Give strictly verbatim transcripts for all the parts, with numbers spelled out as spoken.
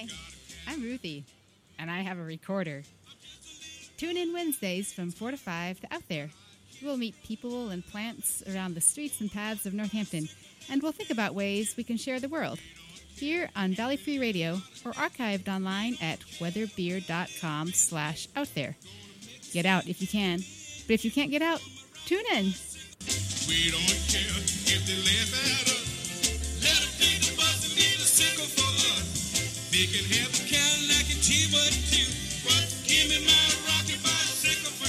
Hi, I'm Ruthie, and I have a recorder. Tune in Wednesdays from four to five to Out There. We'll meet people and plants around the streets and paths of Northampton, and we'll think about ways we can share the world. Here on Valley Free Radio, or archived online at weatherbeer.com slash out there. Get out if you can, but if you can't get out, tune in. We don't care if they laugh at us. Let them take the bus and need a sickle for us. They can have a Cadillac and T-Bud too, but give me my rocket bicycle for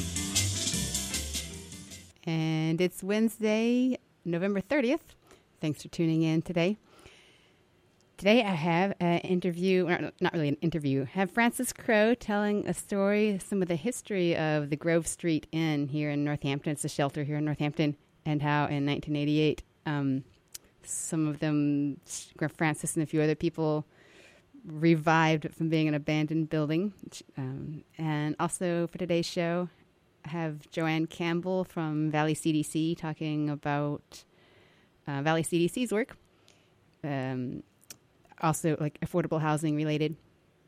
two. And it's Wednesday, November thirtieth. Thanks for tuning in today. Today I have an interview, or not really an interview, I have Frances Crowe telling a story, some of the history of the Grove Street Inn here in Northampton. It's a shelter here in Northampton, and how in nineteen eighty-eight um, some of them, Frances and a few other people, revived it from being an abandoned building. Um, and also for today's show, I have Joanne Campbell from Valley C D C talking about uh, Valley C D C's work. Um Also, like, affordable housing related.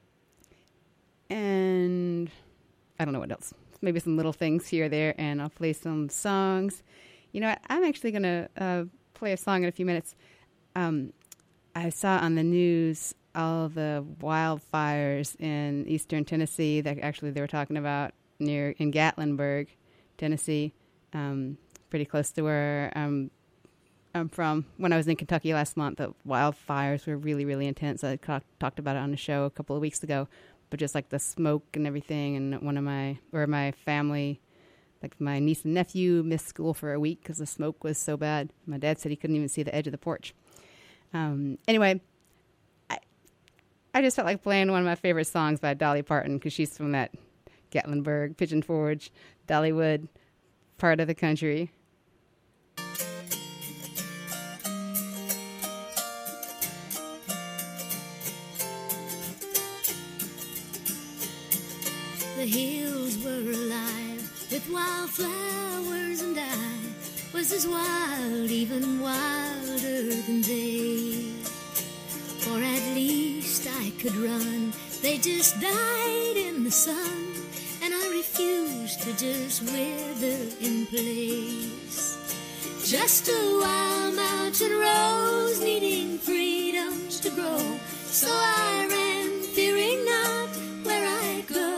And I don't know what else. Maybe some little things here or there, and I'll play some songs. You know what? I'm actually going to uh, play a song in a few minutes. Um, I saw on the news all the wildfires in eastern Tennessee that actually they were talking about near in Gatlinburg, Tennessee, um, pretty close to where I'm I'm from. When I was in Kentucky last month, the wildfires were really, really intense. I talk, talked about it on the show a couple of weeks ago, but just like the smoke and everything. And one of my, or my family, like my niece and nephew missed school for a week because the smoke was so bad. My dad said he couldn't even see the edge of the porch. Um, anyway, I, I just felt like playing one of my favorite songs by Dolly Parton because she's from that Gatlinburg, Pigeon Forge, Dollywood part of the country. The hills were alive with wildflowers, and I was as wild, even wilder than they. Or at least I could run. They just died in the sun, and I refused to just wither in place. Just a wild mountain rose needing freedoms to grow, so I ran, fearing not where I go.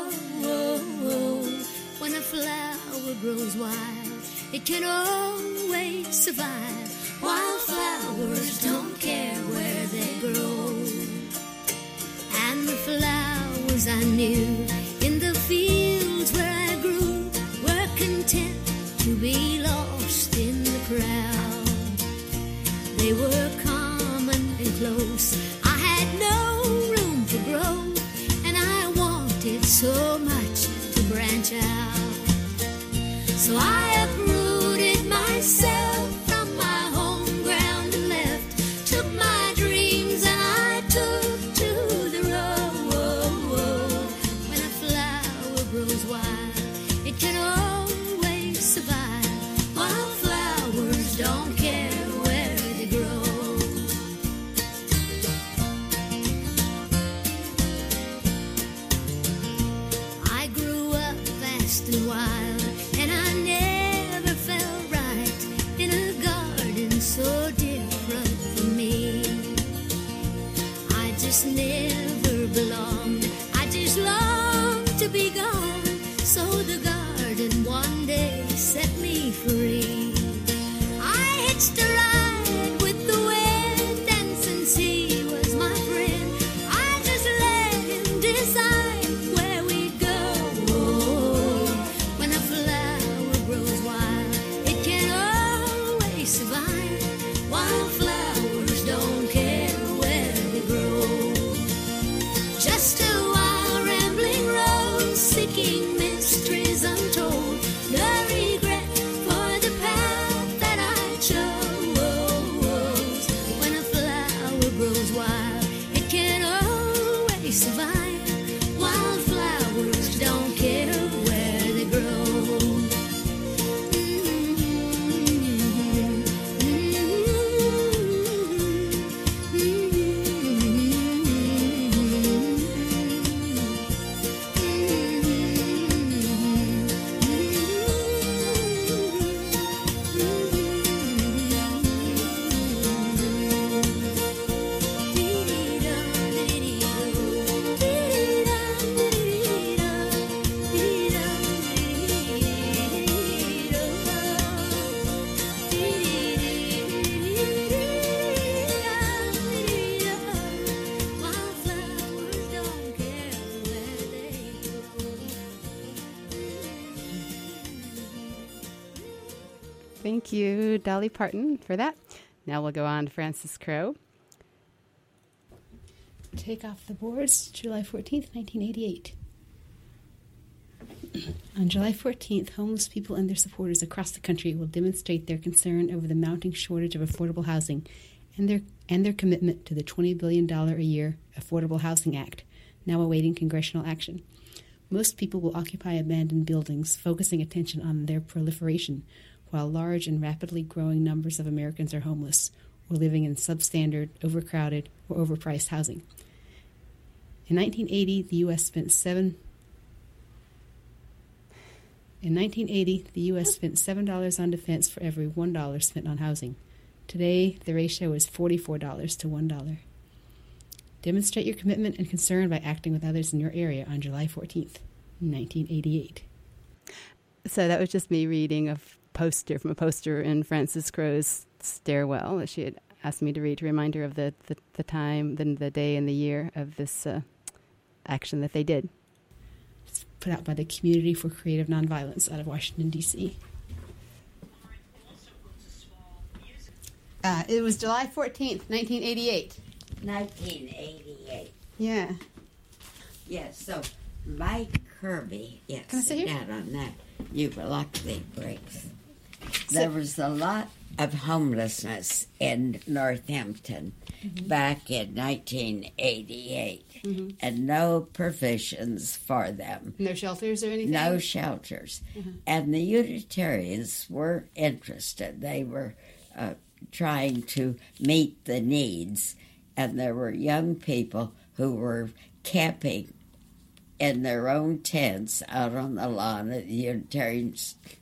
When a flower grows wild, it can always survive. Wildflowers don't care where they grow. And the flowers I knew in the fields where I grew were content to be lost in the crowd. They were common and close. I had no room to grow, and I wanted so much to branch out. So I uprooted myself from my home ground and left, took my dreams and I took to the road. When a flower grows wild, it can always survive. Wildflowers don't care where they grow. I grew up fast and wild, and I never felt right in a garden so different from me. I just never belonged. I just longed to be gone. So the garden one day set me free. I hitched a ride with the wind, and since he was my friend, I just let him decide where we'd go. When a flower grows wild, it can always survive. Wildflowers don't care where they grow. Just a wild rambling rose, seeking mysteries untold. No regret for the path that I chose. Thank you, Dolly Parton, for that. Now we'll go on to Frances Crowe. Take Off the Boards, July fourteenth, nineteen eighty-eight. On July fourteenth, homeless people and their supporters across the country will demonstrate their concern over the mounting shortage of affordable housing and their and their commitment to the twenty billion dollars a year Affordable Housing Act, now awaiting congressional action. Most people will occupy abandoned buildings, focusing attention on their proliferation, while large and rapidly growing numbers of Americans are homeless or living in substandard, overcrowded, or overpriced housing. In nineteen eighty, the U S spent seven. In nineteen eighty, the U S spent seven dollars on defense for every one dollar spent on housing. Today, the ratio is forty-four dollars to one dollar. Demonstrate your commitment and concern by acting with others in your area on July fourteenth, nineteen eighty-eight. So that was just me reading a poster from a poster in Frances Crowe's stairwell that she had asked me to read to remind her of the, the, the time, the, the day, and the year of this uh, action that they did. It's put out by the Community for Creative Nonviolence out of Washington, D C Uh, it was July fourteenth, nineteen eighty-eight. nineteen eighty-eight. Yeah. Yes, so Mike Kirby, yes, Can I sit here? down on that eucalyptus bricks. There was a lot of homelessness in Northampton mm-hmm. back in nineteen eighty-eight, mm-hmm. and no provisions for them. No shelters or anything? No shelters. Mm-hmm. And the Unitarians were interested. They were uh, trying to meet the needs, and there were young people who were camping in their own tents out on the lawn of the Unitarian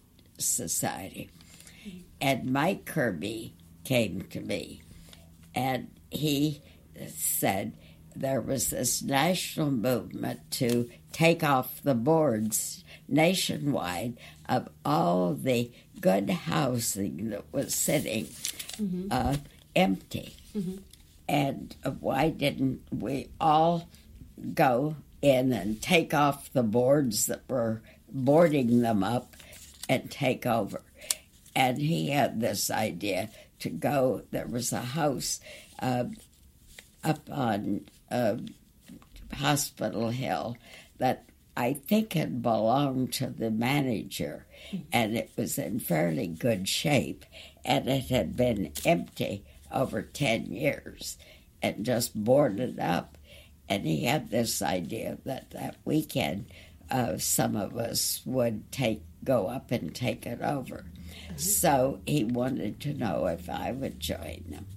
Society. And Mike Kirby came to me, and he said there was this national movement to take off the boards nationwide of all the good housing that was sitting mm-hmm. uh, empty. Mm-hmm. And why didn't we all go in and take off the boards that were boarding them up and take over? And he had this idea to go. There was a house uh, up on uh, Hospital Hill that I think had belonged to the manager, and it was in fairly good shape, and it had been empty over ten years and just boarded up. And he had this idea that that weekend uh, some of us would take go up and take it over. Mm-hmm. So he wanted to know if I would join them.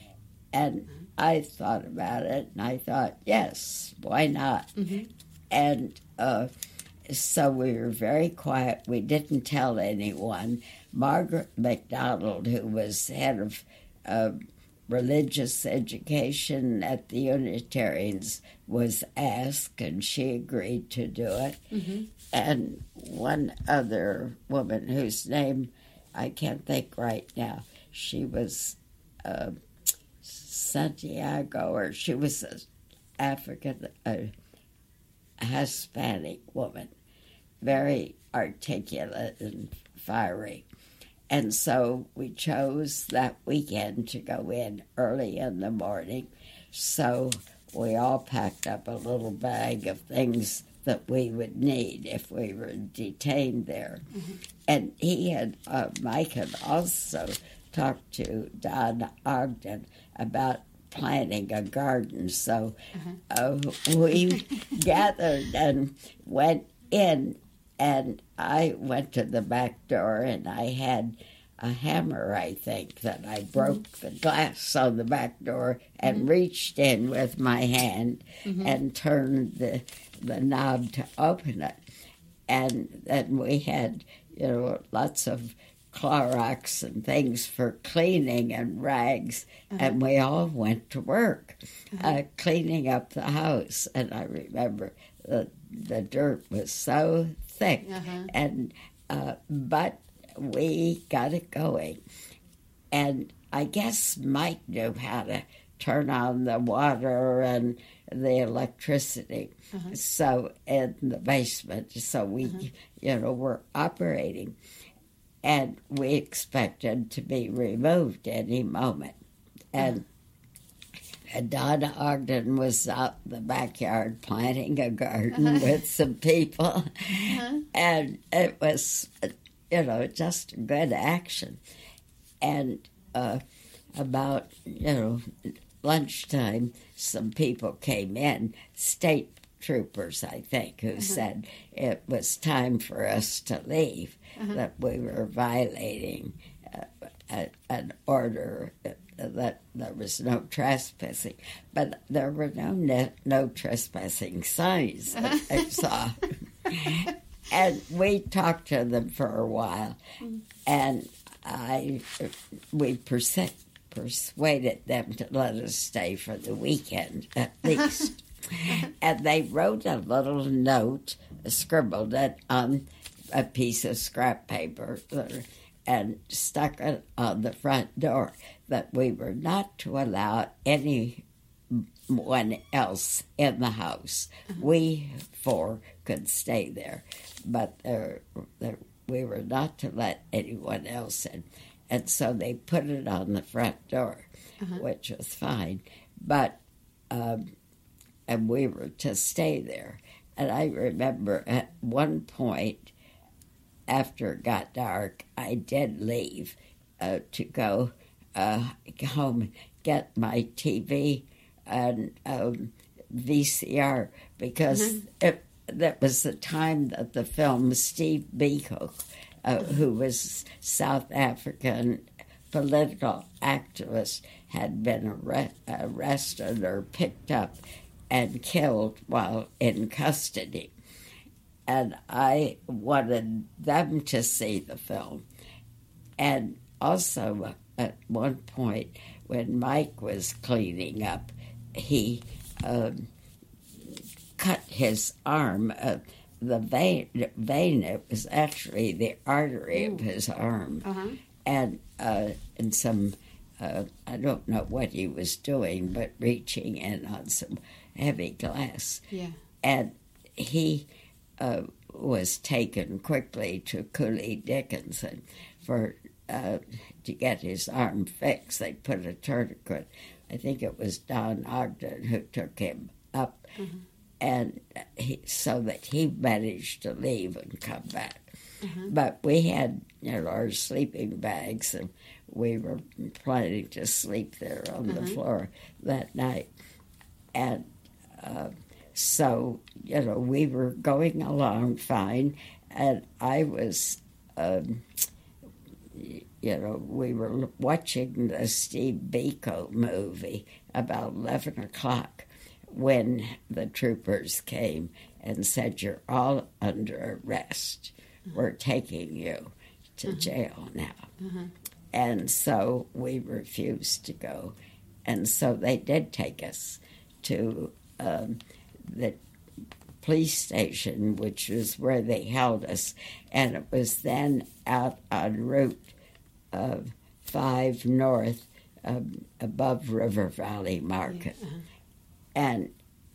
And I thought about it, and I thought, yes, why not? Mm-hmm. And uh, so we were very quiet. We didn't tell anyone. Margaret McDonald, who was head of uh, religious education at the Unitarians, was asked, and she agreed to do it. Mm-hmm. And one other woman whose name I can't think right now, she was uh, Santiago, or she was an African, uh, Hispanic woman, very articulate and fiery. And so we chose that weekend to go in early in the morning. So we all packed up a little bag of things that we would need if we were detained there. Mm-hmm. And he had, uh, Mike had also talked to Don Ogden about planting a garden. So uh-huh. uh, we gathered and went in, and I went to the back door, and I had a hammer, I think, that I broke mm-hmm. the glass on the back door and mm-hmm. reached in with my hand mm-hmm. and turned the, the knob to open it. And then we had, you know, lots of Clorox and things for cleaning and rags, uh-huh. and we all went to work uh-huh. uh, cleaning up the house. And I remember the, the dirt was so thick, uh-huh. and uh, but we got it going. And I guess Mike knew how to turn on the water and the electricity. Uh-huh. So in the basement, so we, uh-huh. you know, were operating. and we expected to be removed any moment. And, and Donna Ogden was out in the backyard planting a garden uh-huh. with some people, uh-huh. and it was, you know, just good action. And uh, about, you know, lunchtime, some people came in, state troopers, I think, who uh-huh. said it was time for us to leave, uh-huh. that we were violating uh, a, an order, uh, that there was no trespassing. But there were no ne- no trespassing signs that I saw. And we talked to them for a while, mm. and I we perse- persuaded them to let us stay for the weekend, at least. And they wrote a little note, scribbled it on a piece of scrap paper, and stuck it on the front door, that we were not to allow anyone else in the house. Uh-huh. We four could stay there, but there, there, we were not to let anyone else in. And so they put it on the front door, uh-huh. which was fine. But um, and we were to stay there. And I remember at one point, after it got dark, I did leave uh, to go uh, home and get my T V and um, V C R, because mm-hmm. it, that was the time that the film Steve Biko, uh, who was South African political activist, had been arre- arrested or picked up and killed while in custody. And I wanted them to see the film. And also, at one point, when Mike was cleaning up, he um, cut his arm. Uh, the vein, vein, it was actually the artery Ooh. Of his arm. Uh-huh. And uh, in some, uh, I don't know what he was doing, but reaching in on some heavy glass. Yeah. And he uh, was taken quickly to Cooley Dickinson for uh, to get his arm fixed. They put a tourniquet. I think it was Don Ogden who took him up, mm-hmm. and he, so that he managed to leave and come back. Mm-hmm. But we had, you know, our sleeping bags, and we were planning to sleep there on mm-hmm. the floor that night. And uh, so, you know, we were going along fine, and I was, um, you know, we were watching the Steve Biko movie about eleven o'clock when the troopers came and said, "You're all under arrest. Uh-huh. We're taking you to uh-huh. jail now." Uh-huh. And so we refused to go. And so they did take us to um, the police station, which was where they held us. And it was then out on Route uh, five North, um, above River Valley Market. Yeah. Uh-huh. And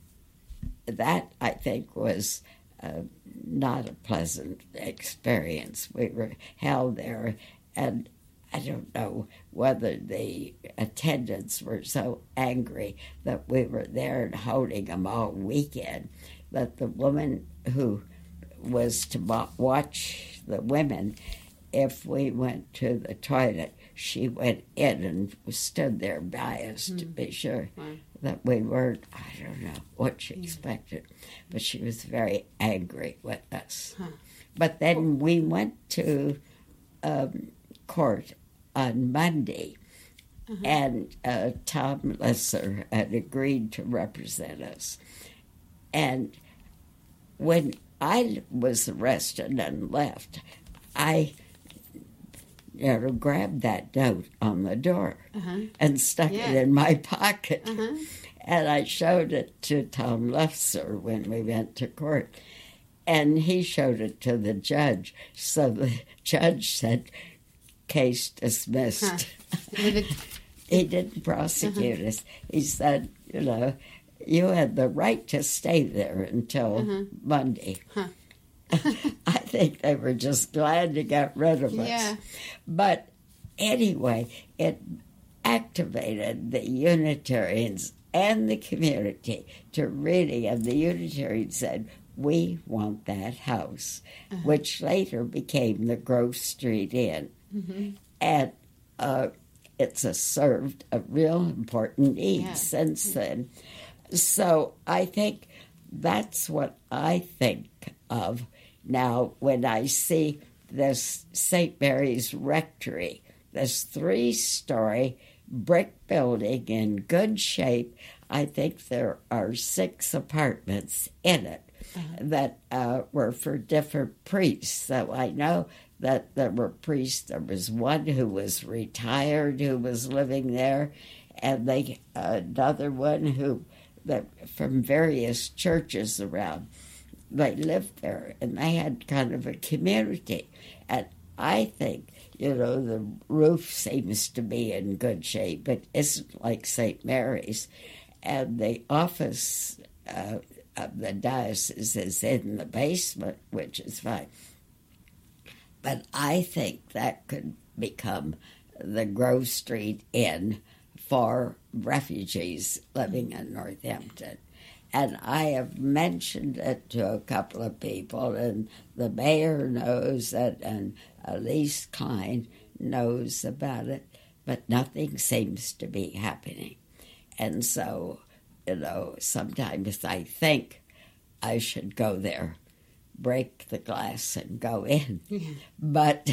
that, I think, was uh, not a pleasant experience. We were held there, and I don't know whether the attendants were so angry that we were there and holding them all weekend, that the woman who was to watch the women, if we went to the toilet, she went in and stood there by us mm. to be sure wow. that we weren't, I don't know what she yeah. expected, but she was very angry with us. Huh. But then we went to um, court on Monday, uh-huh. and uh, Tom Lesser had agreed to represent us. And when I was arrested and left, I you know, grabbed that note on the door uh-huh. and stuck yeah. it in my pocket. Uh-huh. And I showed it to Tom Lesser when we went to court. And he showed it to the judge. So the judge said, "Case dismissed." Huh. He didn't prosecute uh-huh. us. He said, you know, "You had the right to stay there until uh-huh. Monday." Huh. I think they were just glad to get rid of us. Yeah. But anyway, it activated the Unitarians and the community to really, and the Unitarians said, we want that house, uh-huh. which later became the Grove Street Inn. Mm-hmm. And uh, it's a served a real important need yeah. since then. So I think that's what I think of now when I see this Saint Mary's Rectory, this three-story brick building in good shape. I think there are six apartments in it uh-huh. that uh, were for different priests. So I know that there were priests. There was one who was retired who was living there, and they another one who that from various churches around. They lived there, and they had kind of a community. And I think, you know, the roof seems to be in good shape. It isn't like Saint Mary's. And the office uh, of the diocese is in the basement, which is fine. But I think that could become the Grove Street Inn for refugees living in Northampton. And I have mentioned it to a couple of people, and the mayor knows it, and Elise Klein knows about it, but nothing seems to be happening. And so, you know, sometimes I think I should go there, break the glass, and go in. Yeah. But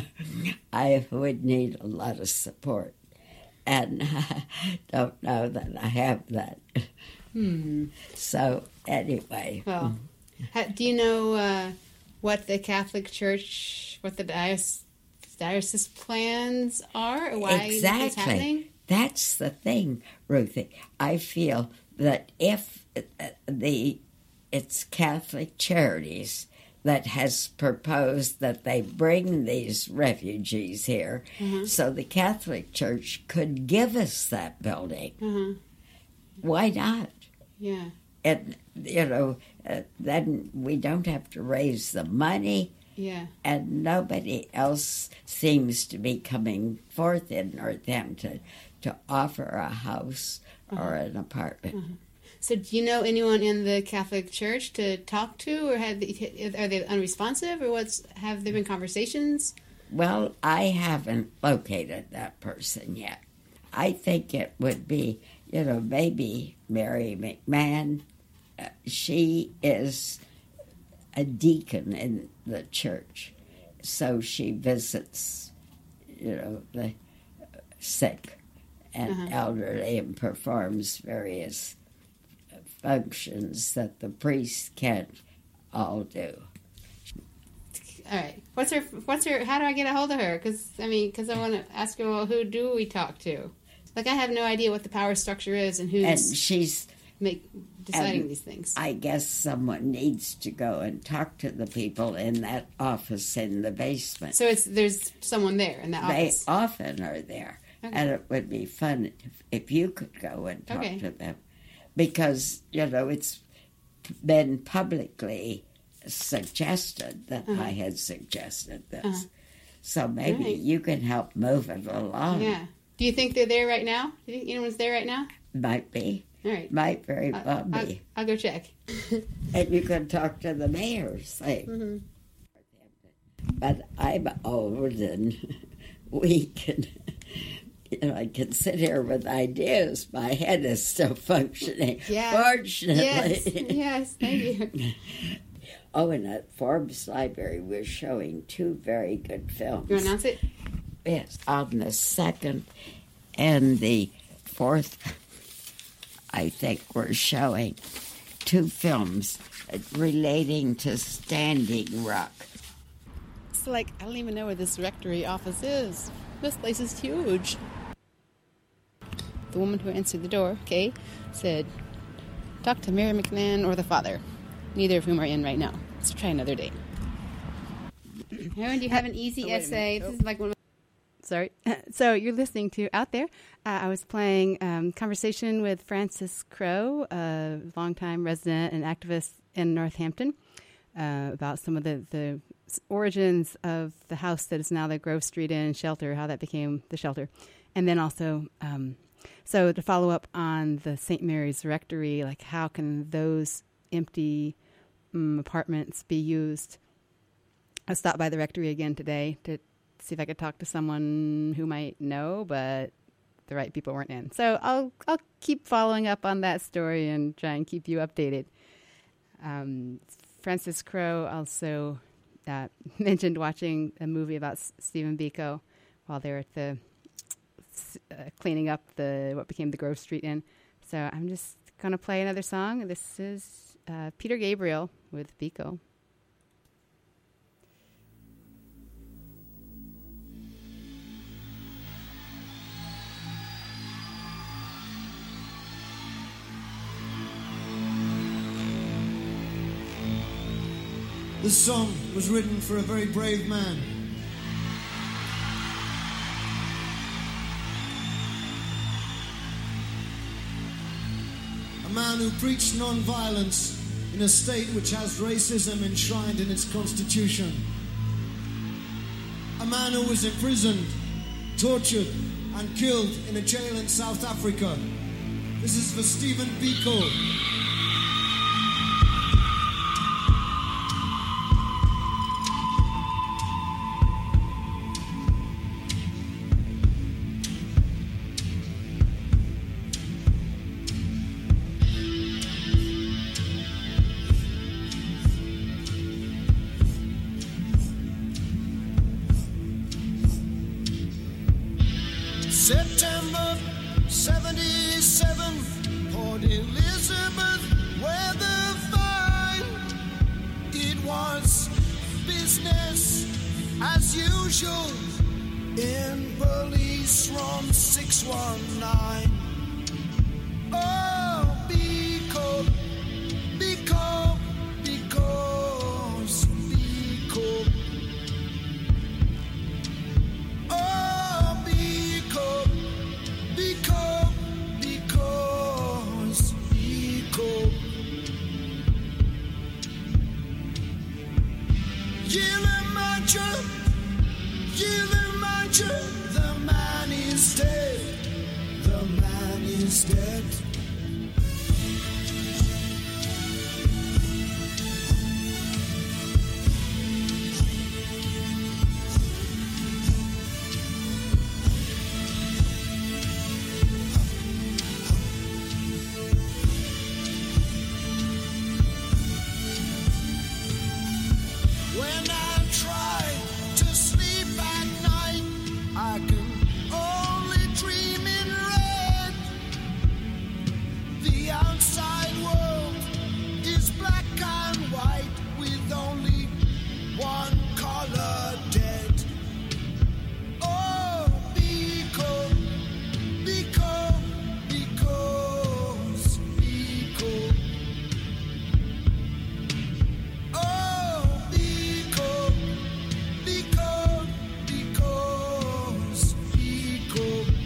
I would need a lot of support. And I don't know that I have that. Hmm. So, anyway. Well, do you know uh, what the Catholic Church, what the diocese, diocese plans are, or why exactly. this is happening? That's the thing, Ruthie. I feel that if the it's Catholic Charities that has proposed that they bring these refugees here, mm-hmm. so the Catholic Church could give us that building. Mm-hmm. Why not? Yeah. And, you know, uh, then we don't have to raise the money. Yeah. And nobody else seems to be coming forth in Northampton to offer a house uh-huh. or an apartment. Uh-huh. So do you know anyone in the Catholic Church to talk to, or have they, are they unresponsive, or what's have there been conversations? Well, I haven't located that person yet. I think it would be, you know, maybe Mary McMahon. Uh, she is a deacon in the church, so she visits, you know, the sick and uh-huh. elderly and performs various functions that the priests can't all do. All right. What's her? What's her? How do I get a hold of her? Because I mean, because I want to ask her. Well, who do we talk to? Like, I have no idea what the power structure is and who's and she's make deciding these things. I guess someone needs to go and talk to the people in that office in the basement. So it's there's someone there in that they office. They often are there, okay. And it would be fun if, if you could go and talk okay. to them, because you know it's been publicly suggested that uh-huh. I had suggested this, uh-huh. so maybe right. you can help move it along. Yeah. Do you think they're there right now? Do you think anyone's there right now? Might be. All right. Might very I'll, well I'll, be. I'll go check. And you can talk to the mayor, say. Mm-hmm. But I'm old and weak, and you know, I can sit here with ideas. My head is still functioning. Yeah. Fortunately. Yes. Yes. Thank you. Oh, and at Forbes Library, we're showing two very good films. You announce it? Yes, on the second and the fourth, I think we're showing two films relating to Standing Rock. It's like, I don't even know where this rectory office is. This place is huge. The woman who answered the door, Kay, said, talk to Mary McMahon or the father, neither of whom are in right now. Let's try another day. Aaron, do you have an easy oh, essay? This is like one of Sorry. So you're listening to Out There. Uh, I was playing um, Conversation with Frances Crowe, a longtime resident and activist in Northampton. uh, about some of the, the origins of the house that is now the Grove Street Inn shelter, how that became the shelter. And then also, um, so to follow up on the Saint Mary's Rectory, like how can those empty um, apartments be used? I stopped by the rectory again today to see if I could talk to someone who might know, but the right people weren't in. So I'll I'll keep following up on that story and try and keep you updated. Um, Francis Crowe also uh, mentioned watching a movie about S- Stephen Biko while they were at the uh, cleaning up the what became the Grove Street Inn. So I'm just gonna play another song. This is uh, Peter Gabriel with Biko. This song was written for a very brave man. A man who preached non-violence in a state which has racism enshrined in its constitution. A man who was imprisoned, tortured, and killed in a jail in South Africa. This is for Stephen Biko. September seventy-seven, Port Elizabeth, weather fine. It was business as usual in police room six one nine. Oh, because, because, because, because. Oh, because, because, because, because. Yilimanjaro, Yilimanjaro, the man is dead, the man is dead. When I try to sleep at night, I can only dream in red. The outside world is black and white with only one color dead. Oh, because, because, because, because. Oh, because, because, because, because.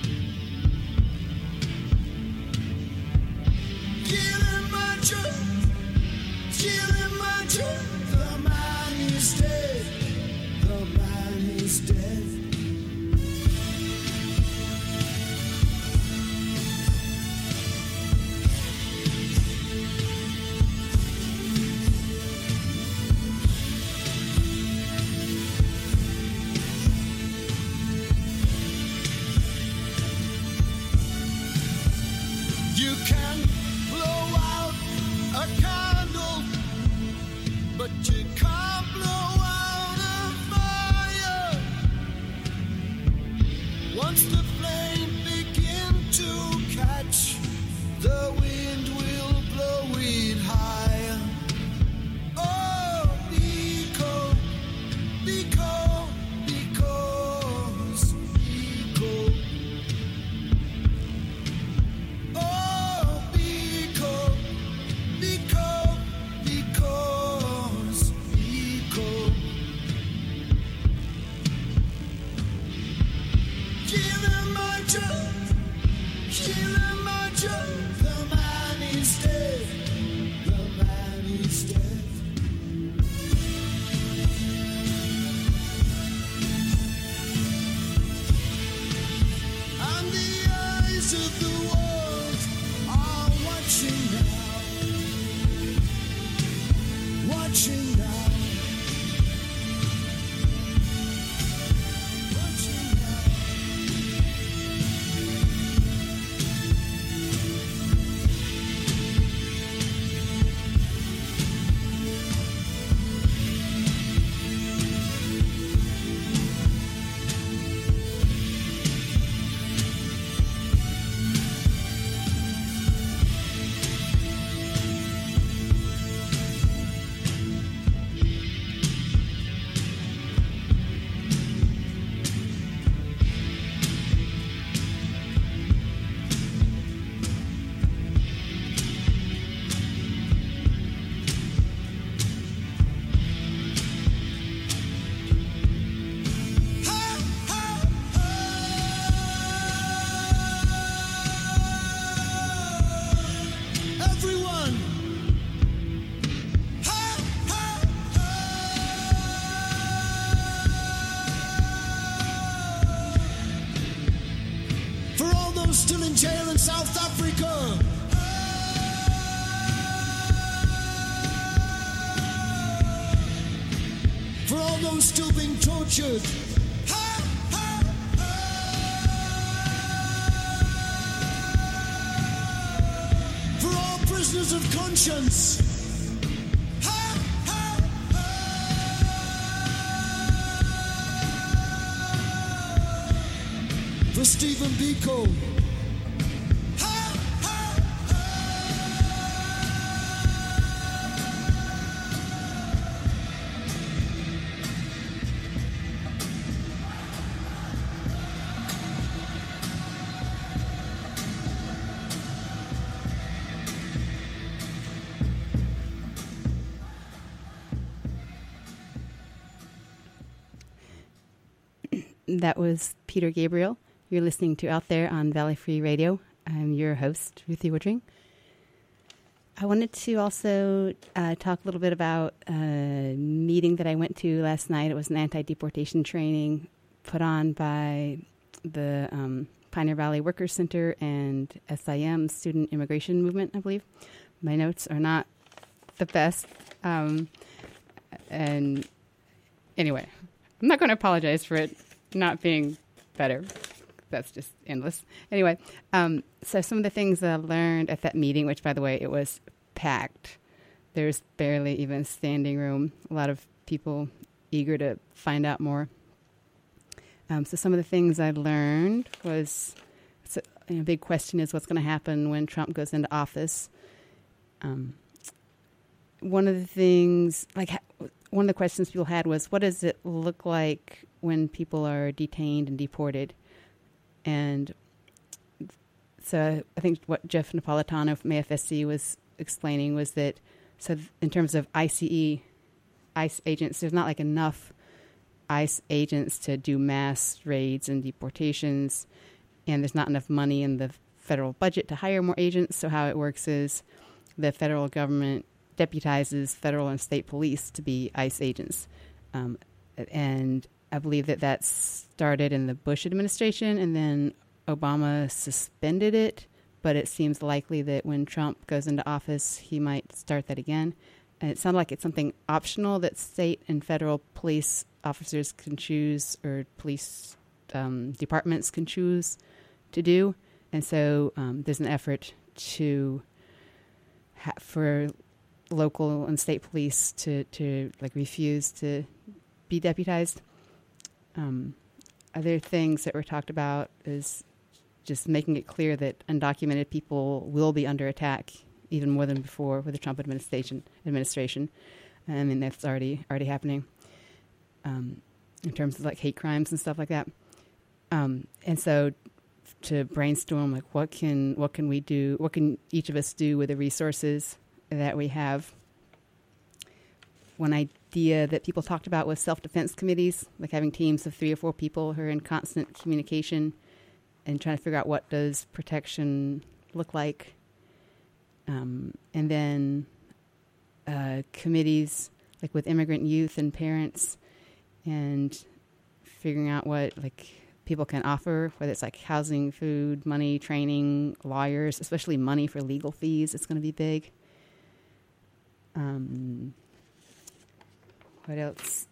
Yilimanjaro, Yilimanjaro, the man is dead, the man is dead. You can blow out a candle, but you can't blow out a fire. Once the flame begins to catch, the wind will blow it higher. Oh, because, because, because, because. Oh, because, because, because, because. Give him the world are watching now, watching now, watching now. Everyone! For all those still in jail in South Africa. For all those still being tortured. For all prisoners of conscience. For Stephen Biko. That was Peter Gabriel. You're listening to Out There on Valley Free Radio. I'm your host, Ruthie Woodring. I wanted to also uh, talk a little bit about a meeting that I went to last night. It was an anti-deportation training put on by the um, Pioneer Valley Workers Center and S I M, Student Immigration Movement, I believe. My notes are not the best. Um, and anyway, I'm not going to apologize for it not being better. That's just endless. Anyway, um, so some of the things that I learned at that meeting, which, by the way, it was packed. There's barely even standing room. A lot of people eager to find out more. Um, so some of the things I learned was, so, you know, a big question is what's going to happen when Trump goes into office. Um, one of the things, like one of the questions people had was, what does it look like when people are detained and deported? And so I think what Jeff Napolitano from A F S C was explaining was that, so in terms of I C E, ICE agents, there's not like enough ICE agents to do mass raids and deportations, and there's not enough money in the federal budget to hire more agents. So how it works is the federal government deputizes federal and state police to be ICE agents. Um, and I believe that that started in the Bush administration, and then Obama suspended it. But it seems likely that when Trump goes into office, he might start that again. And it sounded like it's something optional that state and federal police officers can choose, or police um, departments can choose to do. And so um, there's an effort to ha- for local and state police to, to like refuse to be deputized. Um, other things that were talked about is just making it clear that undocumented people will be under attack even more than before with the Trump administration. Administration, I mean, that's already already happening um, in terms of like hate crimes and stuff like that. Um, and so, to brainstorm, like what can what can we do? What can each of us do with the resources that we have? One idea that people talked about was self-defense committees, like having teams of three or four people who are in constant communication and trying to figure out what does protection look like. Um, and then uh, committees like with immigrant youth and parents, and figuring out what like people can offer, whether it's like housing, food, money, training, lawyers, especially money for legal fees. It's going to be big. Um, what else?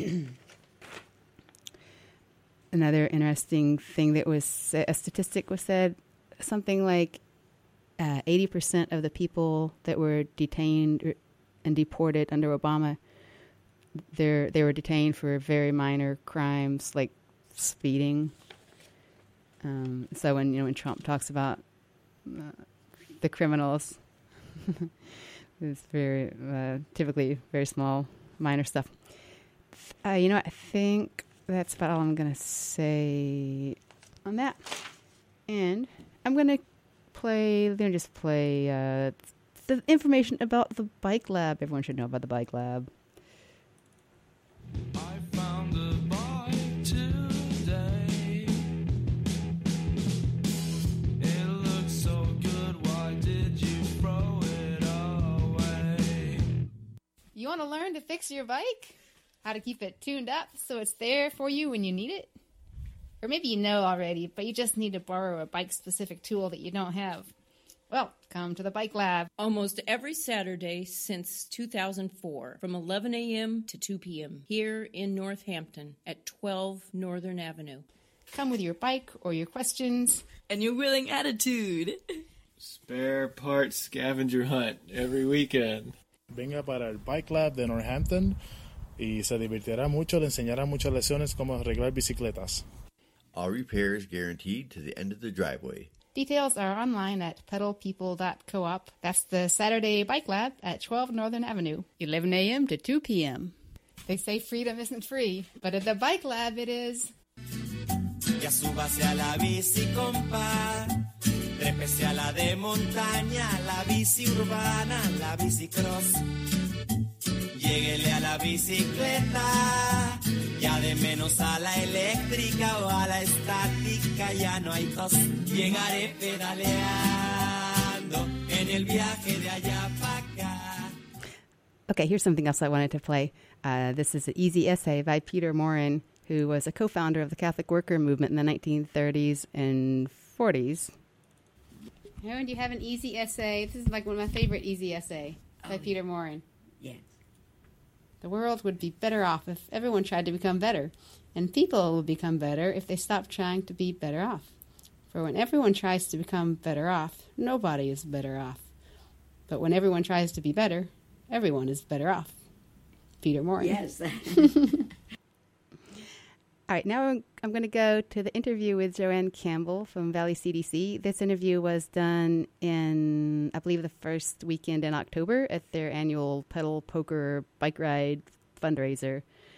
Another interesting thing that was, a statistic was said, something like uh, eighty percent of the people that were detained and deported under Obama, they're, they were detained for very minor crimes like speeding. Um, so when, you know, when Trump talks about uh, the criminals, it's very, uh, typically very small, minor stuff. Uh, you know what? I think that's about all I'm going to say on that. And I'm going to play, I'm going to just play uh, the information about the Bike Lab. Everyone should know about the Bike Lab. I found a bike today. It looks so good, why did you throw it away? You want to learn to fix your bike? How to keep it tuned up so it's there for you when you need it? Or maybe you know already, but you just need to borrow a bike-specific tool that you don't have. Well, come to the Bike Lab. Almost every Saturday since two thousand four, from eleven a.m. to two p.m., here in Northampton at twelve Northern Avenue. Come with your bike or your questions. And your willing attitude. Spare parts scavenger hunt every weekend. Venga para el Bike Lab de Northampton y se divertirá mucho, le enseñará muchas lecciones cómo arreglar bicicletas. All repairs guaranteed to the end of the driveway. Details are online at pedal people dot coop. That's the Saturday Bike Lab at twelve Northern Avenue, eleven a.m. to two p.m. They say freedom isn't free, but at the Bike Lab it is. Ya súbase a la bici, compa. Trépese a la de montaña, la bici urbana, la bici cross. Lléguele a la bicicleta, ya de menos a la eléctrica o a la estática, ya no hay tos. Llegaré pedaleando en el viaje de allá para acá. Okay, here's something else I wanted to play. Uh, this is an easy essay by Peter Morin, who was a co-founder of the Catholic Worker Movement in the nineteen thirties and forties. Aaron, do you have an easy essay? This is like one of my favorite easy essay by oh, Peter Morin. Yes. The world would be better off if everyone tried to become better, and people will become better if they stop trying to be better off. For when everyone tries to become better off, nobody is better off. But when everyone tries to be better, everyone is better off. Peter Morin. Yes. All right, now I'm, I'm going to go to the interview with Joanne Campbell from Valley C D C. This interview was done in, I believe, the first weekend in October at their annual pedal poker bike ride fundraiser.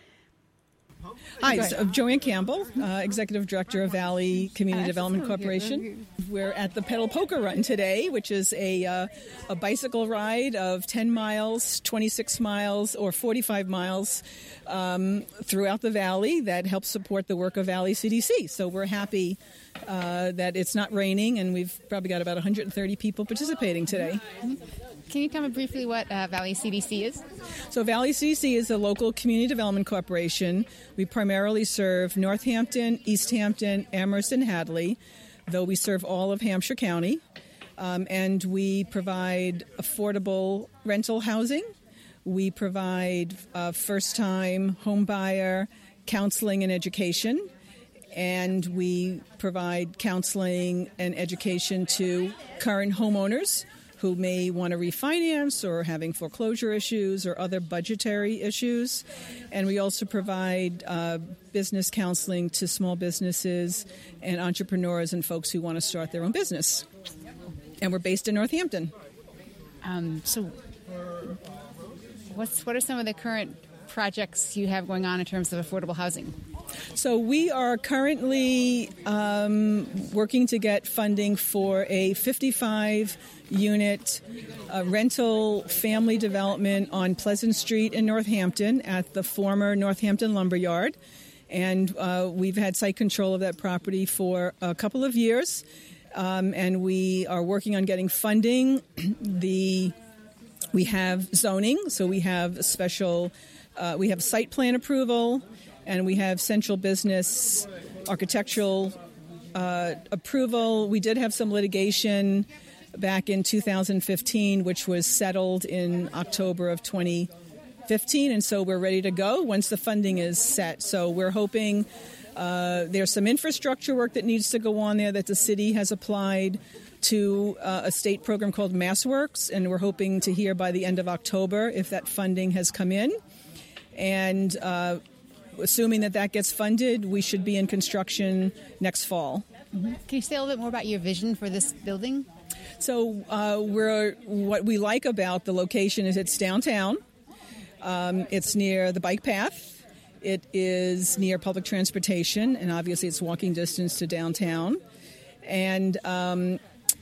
Hi, so Joanne Campbell, uh, Executive Director of Valley Community Development Corporation. We're at the Pedal Poker Run today, which is a uh, a bicycle ride of ten miles, twenty-six miles, or forty-five miles um, throughout the valley that helps support the work of Valley C D C. So we're happy uh, that it's not raining, and we've probably got about one hundred thirty people participating today. Can you tell me briefly what uh, Valley C D C is? So Valley C D C is a local community development corporation. We primarily serve Northampton, East Hampton, Amherst, and Hadley, though we serve all of Hampshire County. Um, and we provide affordable rental housing. We provide uh, first-time home buyer counseling and education. And we provide counseling and education to current homeowners who may want to refinance or having foreclosure issues or other budgetary issues. And we also provide uh, business counseling to small businesses and entrepreneurs and folks who want to start their own business. And we're based in Northampton. Um, so what's what are some of the current projects you have going on in terms of affordable housing? So we are currently um, working to get funding for a fifty-five unit uh, rental family development on Pleasant Street in Northampton at the former Northampton Lumberyard. And uh, we've had site control of that property for a couple of years. Um, and we are working on getting funding. The we have zoning, so we have special, uh, we have site plan approval, and we have central business architectural uh, approval. We did have some litigation back in two thousand fifteen, which was settled in October of twenty fifteen, and so we're ready to go once the funding is set. So we're hoping uh, there's some infrastructure work that needs to go on there that the city has applied to uh, a state program called MassWorks, and we're hoping to hear by the end of October if that funding has come in. And uh, assuming that that gets funded, we should be in construction next fall. Mm-hmm. Can you say a little bit more about your vision for this building? So uh, we're what we like about the location is it's downtown. Um, it's near the bike path. It is near public transportation, and obviously it's walking distance to downtown. And um,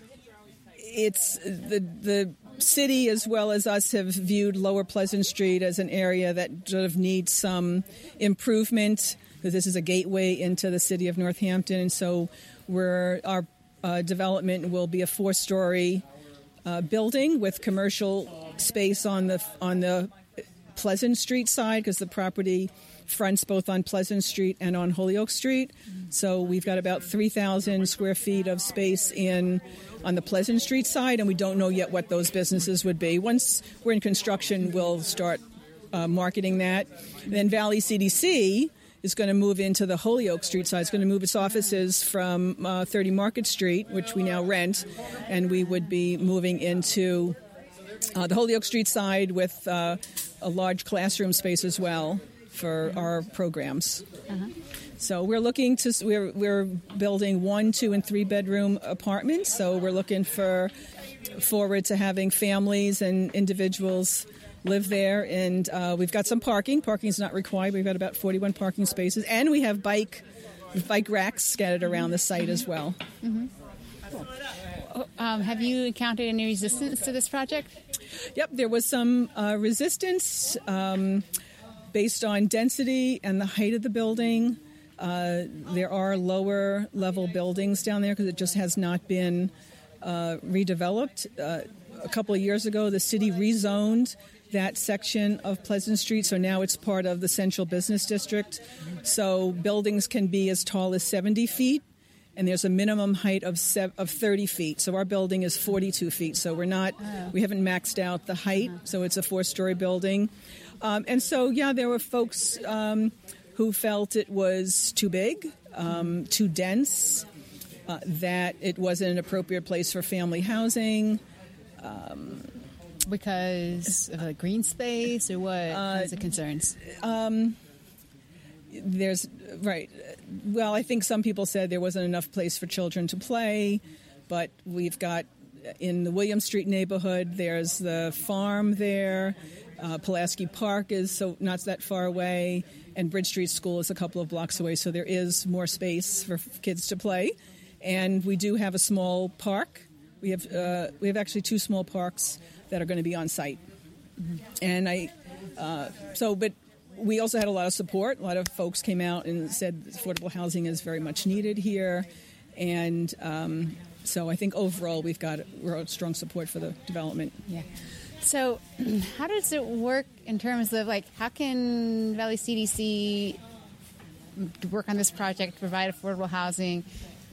it's the the city as well as us have viewed Lower Pleasant Street as an area that sort of needs some improvement, because this is a gateway into the city of Northampton, and so we're our uh, development will be a four-story uh, building with commercial space on the on the Pleasant Street side, because the property fronts both on Pleasant Street and on Holyoke Street. So we've got about three thousand square feet of space in on the Pleasant Street side, and we don't know yet what those businesses would be. Once we're in construction, we'll start uh, marketing that. And then Valley C D C is going to move into the Holyoke Street side. It's going to move its offices from uh, thirty Market Street, which we now rent, and we would be moving into uh, the Holyoke Street side with uh, a large classroom space as well for our programs. Uh-huh. So we're looking to we're we're building one, two, and three bedroom apartments. So we're looking for forward to having families and individuals live there, and uh, we've got some parking. Parking is not required. We've got about forty-one parking spaces, and we have bike bike racks scattered around the site as well. Mm-hmm. Cool. Um, have you encountered any resistance to this project? Yep, there was some uh, resistance um, based on density and the height of the building. Uh, there are lower level buildings down there because it just has not been uh, redeveloped. Uh, a couple of years ago, the city rezoned that section of Pleasant Street, so now it's part of the Central Business District. So buildings can be as tall as seventy feet, and there's a minimum height of sev- of thirty feet. So our building is forty-two feet. So we're not, oh. we haven't maxed out the height. Uh-huh. So it's a four-story building, um, and so yeah, there were folks Um, who felt it was too big, um, too dense, uh, that it wasn't an appropriate place for family housing. Um, because of the green space, or what uh, kinds of concerns? Um, there's, right. Well, I think some people said there wasn't enough place for children to play, but we've got, in the William Street neighborhood, there's the farm there. Uh, Pulaski Park is so not that far away, and Bridge Street School is a couple of blocks away, so there is more space for f- kids to play. And we do have a small park. We have uh, we have actually two small parks that are going to be on site. Mm-hmm. And I uh, so, but we also had a lot of support. A lot of folks came out and said affordable housing is very much needed here, and um, so I think overall we've got we're strong support for the development. Yeah. So how does it work in terms of, like, how can Valley C D C work on this project, provide affordable housing,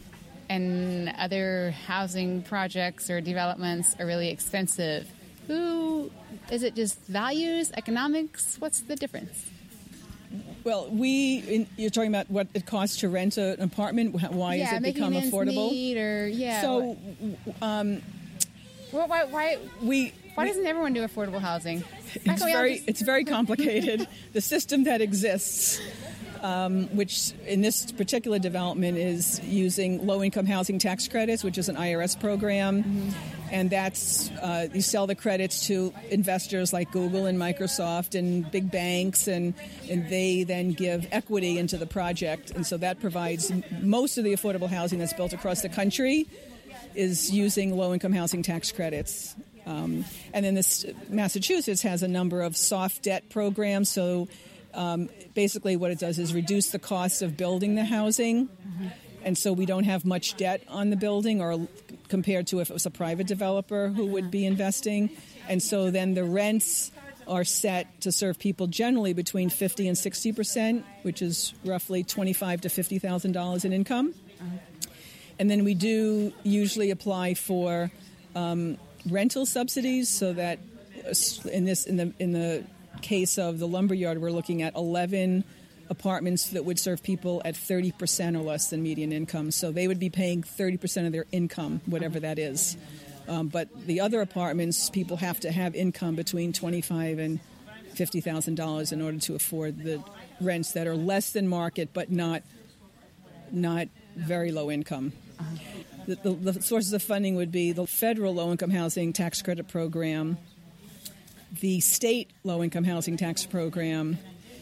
and other housing projects or developments are really expensive? Who, is it just values, economics? What's the difference? Well, we, in, you're talking about what it costs to rent a, an apartment? Why yeah, has it become affordable? Meet or, yeah. So, um, well, why, why, we... Why doesn't everyone do affordable housing? It's very, just... it's very complicated. The system that exists, um, which in this particular development is using low-income housing tax credits, which is an I R S program, mm-hmm. and that's uh, you sell the credits to investors like Google and Microsoft and big banks, and and they then give equity into the project, and so that provides most of the affordable housing that's built across the country is using low-income housing tax credits. Um, and then this Massachusetts has a number of soft debt programs. So um, basically what it does is reduce the cost of building the housing. Mm-hmm. And so we don't have much debt on the building, or compared to if it was a private developer who would be investing. And so then the rents are set to serve people generally between fifty and sixty percent, which is roughly twenty-five to fifty thousand dollars in income. And then we do usually apply for um, rental subsidies, so that in this in the in the case of the lumberyard, we're looking at eleven apartments that would serve people at thirty percent or less than median income. So they would be paying thirty percent of their income, whatever that is. Um, but the other apartments, people have to have income between twenty-five and fifty thousand dollars in order to afford the rents that are less than market, but not not very low income. The, the, the sources of funding would be the federal low-income housing tax credit program, the state low-income housing tax program,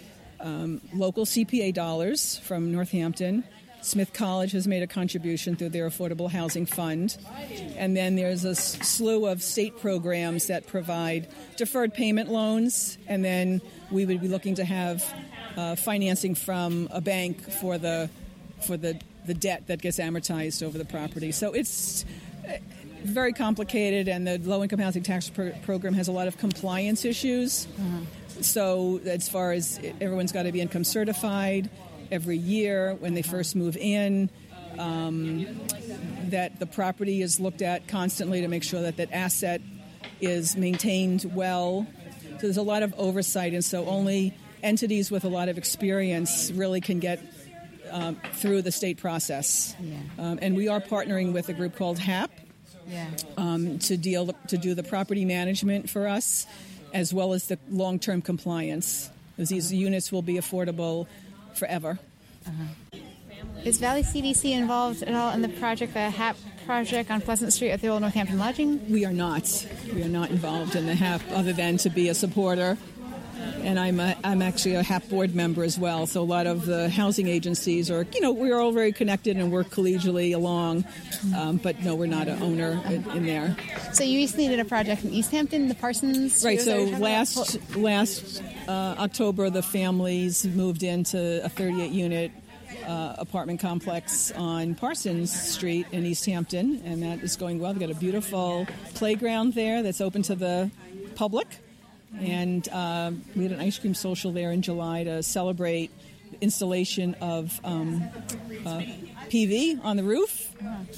um, local C P A dollars from Northampton. Smith College has made a contribution through their Affordable Housing Fund. And then there's a slew of state programs that provide deferred payment loans, and then we would be looking to have uh, financing from a bank for the for the the debt that gets amortized over the property. So it's very complicated, and the low-income housing tax pro- program has a lot of compliance issues. Uh-huh. So as far as everyone's got to be income certified every year when they first move in, um, that the property is looked at constantly to make sure that that asset is maintained well. So there's a lot of oversight, and so only entities with a lot of experience really can get Um, through the state process. Yeah. Um, and we are partnering with a group called H A P yeah. um, to deal to do the property management for us, as well as the long-term compliance, because these uh-huh. units will be affordable forever. Uh-huh. Is Valley C D C involved at all in the project, the H A P project on Pleasant Street at the old Northampton Lodging? We are not. We are not involved in the H A P other than to be a supporter. And I'm a, I'm actually a H A P board member as well. So a lot of the housing agencies are, you know, we're all very connected and work collegially along. Um, but no, we're not an owner in, in there. So you recently did a project in East Hampton, the Parsons. Right. So last last uh, October, the families moved into a thirty-eight unit uh, apartment complex on Parsons Street in East Hampton, and that is going well. They've got a beautiful playground there that's open to the public. And uh, we had an ice cream social there in July to celebrate the installation of um, uh, P V on the roof.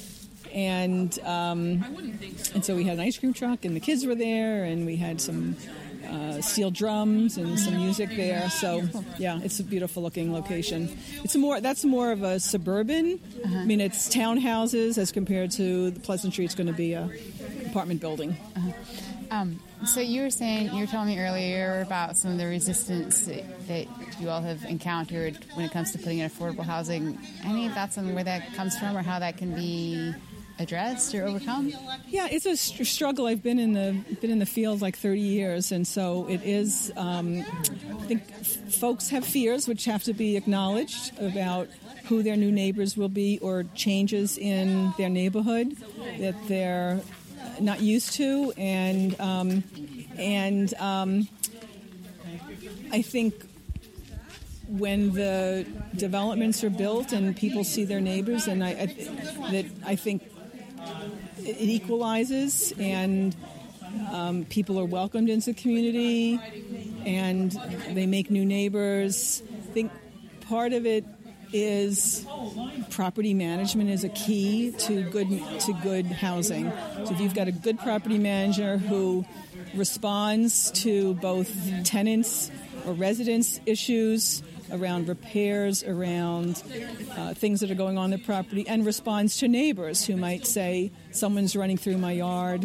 And um, and so we had an ice cream truck, and the kids were there, and we had some uh, steel drums and some music there. So yeah, it's a beautiful looking location. It's a more that's more of a suburban. Uh-huh. I mean, it's townhouses as compared to the Pleasant Street. It's going to be a apartment building. Uh-huh. Um, so you were saying, you were telling me earlier about some of the resistance that, that you all have encountered when it comes to putting in affordable housing. Any thoughts on where that comes from or how that can be addressed or overcome? Yeah, it's a st- struggle. I've been in the been in the field like thirty years, and so it is. Um, I think f- folks have fears which have to be acknowledged about who their new neighbors will be or changes in their neighborhood that they're not used to, and um, and um, I think when the developments are built and people see their neighbors, and I, I that I think it equalizes, and um, people are welcomed into the community, and they make new neighbors. I think part of it is property management is a key to good to good housing. So if you've got a good property manager who responds to both tenants or residents' issues around repairs, around uh, things that are going on in the property, and responds to neighbors who might say, someone's running through my yard,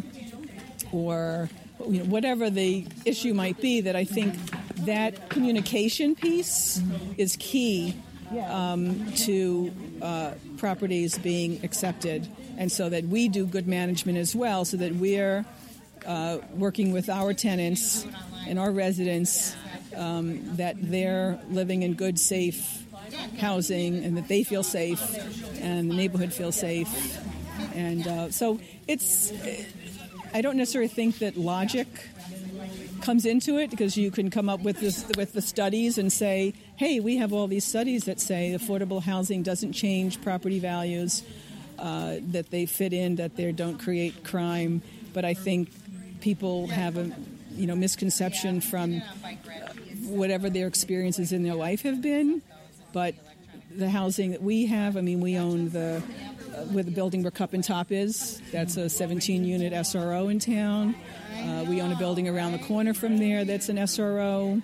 or you know, whatever the issue might be, that I think that communication piece is key Um, to uh, properties being accepted, and so that we do good management as well, so that we're uh, working with our tenants and our residents, um, that they're living in good, safe housing, and that they feel safe, and the neighborhood feels safe. And uh, so it's, I don't necessarily think that logic comes into it, because you can come up with this, with the studies and say, hey, we have all these studies that say affordable housing doesn't change property values, uh, that they fit in, that they don't create crime. But I think people have a, you know, misconception from whatever their experiences in their life have been. But the housing that we have, I mean, we own the uh, where the building where Cup and Top is. That's a seventeen-unit S R O in town. Uh, we own a building around the corner from there that's an S R O.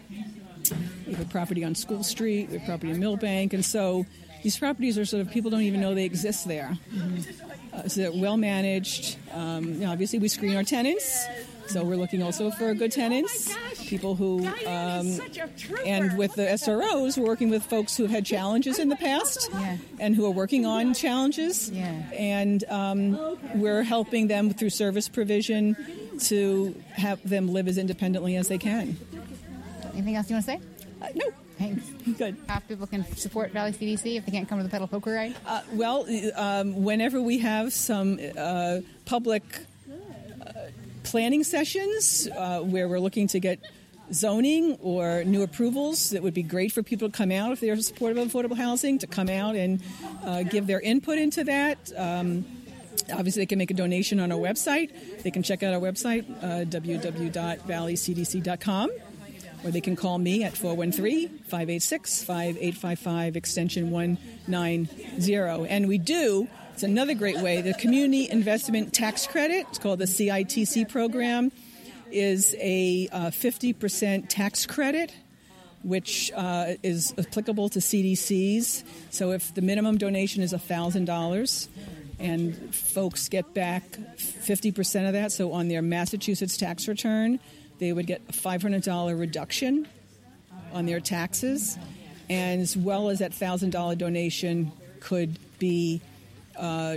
We have a property on School Street. We have property in Millbank. And so these properties are sort of, people don't even know they exist there. Mm-hmm. Uh, so they're well managed. Um, you know, obviously, we screen our tenants. So we're looking also for good tenants, people who, um, and with the S R Os, we're working with folks who have had challenges in the past Yeah. and who are working on challenges. Yeah. And um, we're helping them through service provision to have them live as independently as they can. Anything else you want to say? Uh, no. Thanks. Good. How people can support Valley C D C if they can't come to the pedal poker ride? Uh, well, um, whenever we have some uh, public uh, planning sessions uh, where we're looking to get zoning or new approvals, that would be great for people to come out if they're supportive of affordable housing, to come out and uh, give their input into that. Um, Obviously, they can make a donation on our website. They can check out our website, uh, w w w dot valley c d c dot com, or they can call me at four one three, five eight six, five eight five five, extension one nine zero. And we do, it's another great way, the Community Investment Tax Credit, it's called the C I T C program, is a uh, fifty percent tax credit, which uh, is applicable to C D Cs. So if the minimum donation is one thousand dollars, and folks get back fifty percent of that, so on their Massachusetts tax return, they would get a five hundred dollars reduction on their taxes, and as well as that one thousand dollars donation could be uh,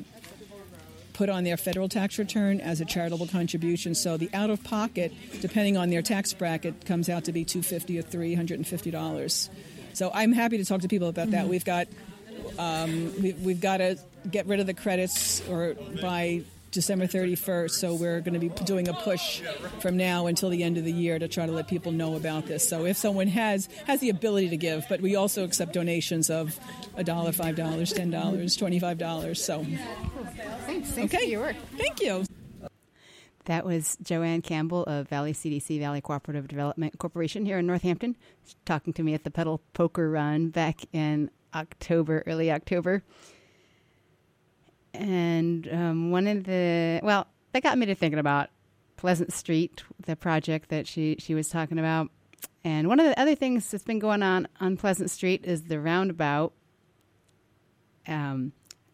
put on their federal tax return as a charitable contribution. So the out-of-pocket, depending on their tax bracket, comes out to be two hundred fifty dollars or three hundred fifty dollars. So I'm happy to talk to people about that. Mm-hmm. We've got um, we, we've got to get rid of the credits or by December thirty-first, so we're going to be doing a push from now until the end of the year to try to let people know about this. So if someone has has the ability to give, but we also accept donations of a dollar, five dollars, ten dollars, twenty-five dollars. So thanks, thanks okay. for your work. Thank you. That was Joanne Campbell of Valley C D C, Valley Cooperative Development Corporation here in Northampton, talking to me at the Pedal Poker Run back in October, early October. And um, one of the, well, that got me to thinking about Pleasant Street, the project that she, she was talking about. And one of the other things that's been going on on Pleasant Street is the roundabout. Um,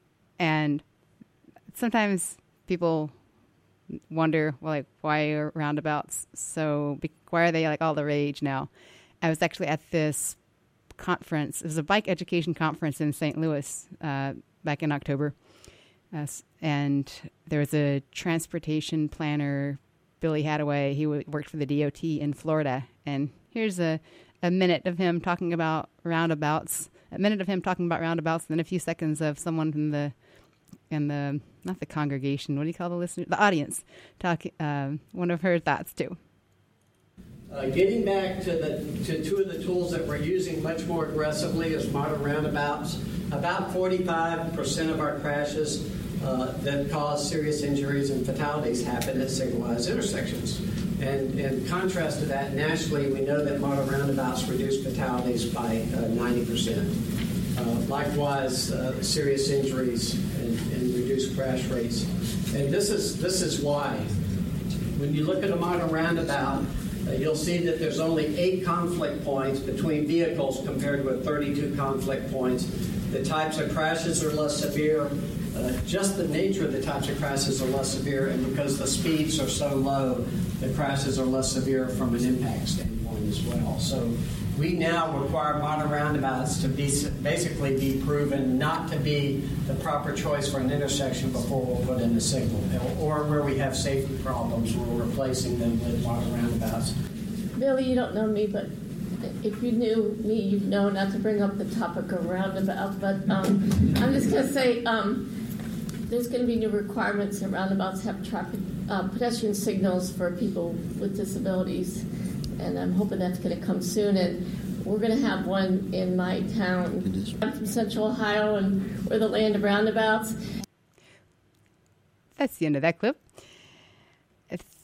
and sometimes people wonder, well, like, why are roundabouts so, why are they like all the rage now? I was actually at this conference. It was a bike education conference in Saint Louis uh, back in October. Uh, and there was a transportation planner, Billy Hadaway. He w- worked for the D O T in Florida. And here's a, a minute of him talking about roundabouts, a minute of him talking about roundabouts, and then a few seconds of someone from the, in the, not the congregation, what do you call the listener? The audience, talk, uh, one of her thoughts too. Uh, getting back to the to two of the tools that we're using much more aggressively is modern roundabouts. About forty-five percent of our crashes uh, that cause serious injuries and fatalities happen at signalized intersections. And in contrast to that, nationally, we know that modern roundabouts reduce fatalities by uh, ninety percent. Uh, likewise, uh, serious injuries and, and reduced crash rates. And this is this is why. When you look at a modern roundabout, Uh, you'll see that there's only eight conflict points between vehicles compared with thirty-two conflict points. The types of crashes are less severe. Uh, just the nature of the types of crashes are less severe, and because the speeds are so low, the crashes are less severe from an impact standpoint as well. So we now require modern roundabouts to be basically be proven not to be the proper choice for an intersection before we'll put in a signal, or where we have safety problems, we're replacing them with modern roundabouts. Billy, you don't know me, but if you knew me, you'd know not to bring up the topic of roundabouts. But um, I'm just going to say um, there's going to be new requirements that roundabouts have traffic uh, pedestrian signals for people with disabilities. And I'm hoping that's going to come soon. And we're going to have one in my town. I'm from Central Ohio, and we're the land of roundabouts. That's the end of that clip.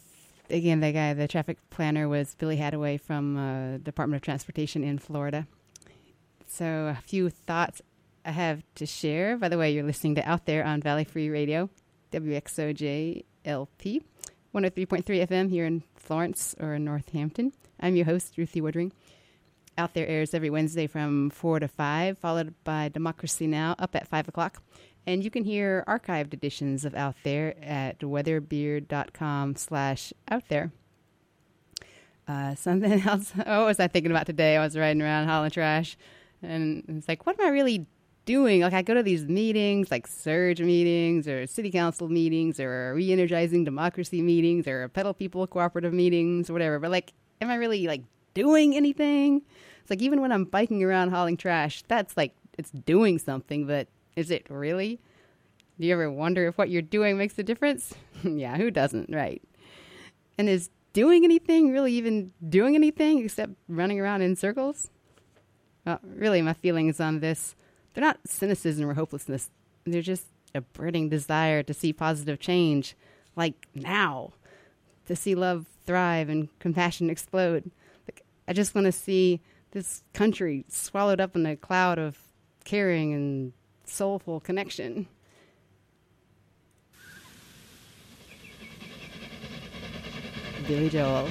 again, the guy, the traffic planner was Billy Hadaway from uh, Department of Transportation in Florida. So a few thoughts I have to share. By the way, you're listening to Out There on Valley Free Radio, W X O J L P, one oh three point three F M here in Florence or in Northampton. I'm your host, Ruthie Woodring. Out There airs every Wednesday from four to five, followed by Democracy Now! Up at five o'clock. And you can hear archived editions of Out There at weatherbeard.com slash out there. Uh, something else, what was I thinking about today? I was riding around hauling trash, and it's like, what am I really doing? Like, I go to these meetings, like surge meetings or city council meetings or re-energizing democracy meetings or pedal people cooperative meetings or whatever. But, like, am I really, like, doing anything? It's like, even when I'm biking around hauling trash, that's, like, it's doing something, but is it really? Do you ever wonder if what you're doing makes a difference? Yeah, who doesn't, right? And is doing anything really even doing anything except running around in circles? Well, really, my feelings on this, they're not cynicism or hopelessness. They're just a burning desire to see positive change, like now, to see love thrive and compassion explode. Like, I just want to see this country swallowed up in a cloud of caring and soulful connection. Billy Joel.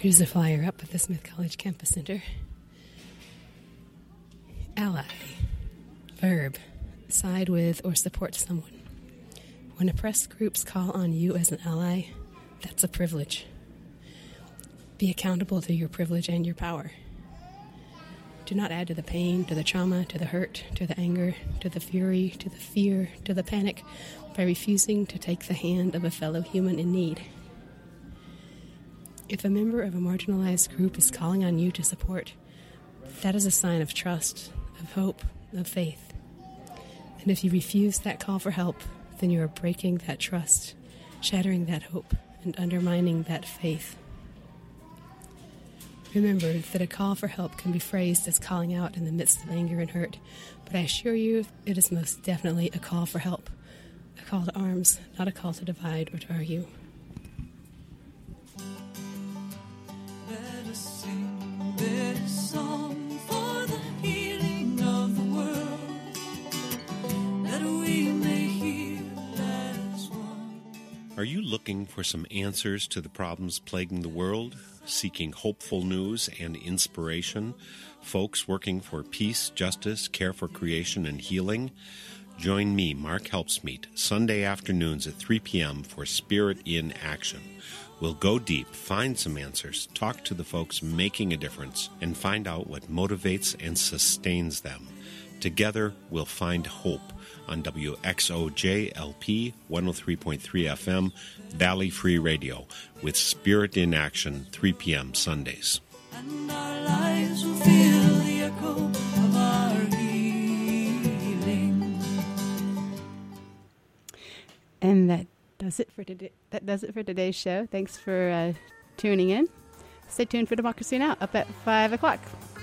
Here's the flyer up at the Smith College Campus Center. Ally. Verb. Side with or support someone. When oppressed groups call on you as an ally, that's a privilege. Be accountable to your privilege and your power. Do not add to the pain, to the trauma, to the hurt, to the anger, to the fury, to the fear, to the panic by refusing to take the hand of a fellow human in need. If a member of a marginalized group is calling on you to support, that is a sign of trust, of hope, of faith. And if you refuse that call for help, then you are breaking that trust, shattering that hope, and undermining that faith. Remember that a call for help can be phrased as calling out in the midst of anger and hurt, but I assure you it is most definitely a call for help, a call to arms, not a call to divide or to argue. Let us sing this song for the healing of the world, that we may heal as one. Are you looking for some answers to the problems plaguing the world? Seeking hopeful news and inspiration? Folks working for peace, justice, care for creation, and healing? Join me, Mark Helpsmeet, Sunday afternoons at three p.m. for Spirit in Action. We'll go deep, find some answers, talk to the folks making a difference, and find out what motivates and sustains them. Together, we'll find hope on W X O J L P one oh three point three F M, Valley Free Radio, with Spirit in Action, three p.m. Sundays. And our lives will feel the echo of our healing. And that does it for today. That does it for today's show. Thanks for uh, tuning in. Stay tuned for Democracy Now! Up at five o'clock.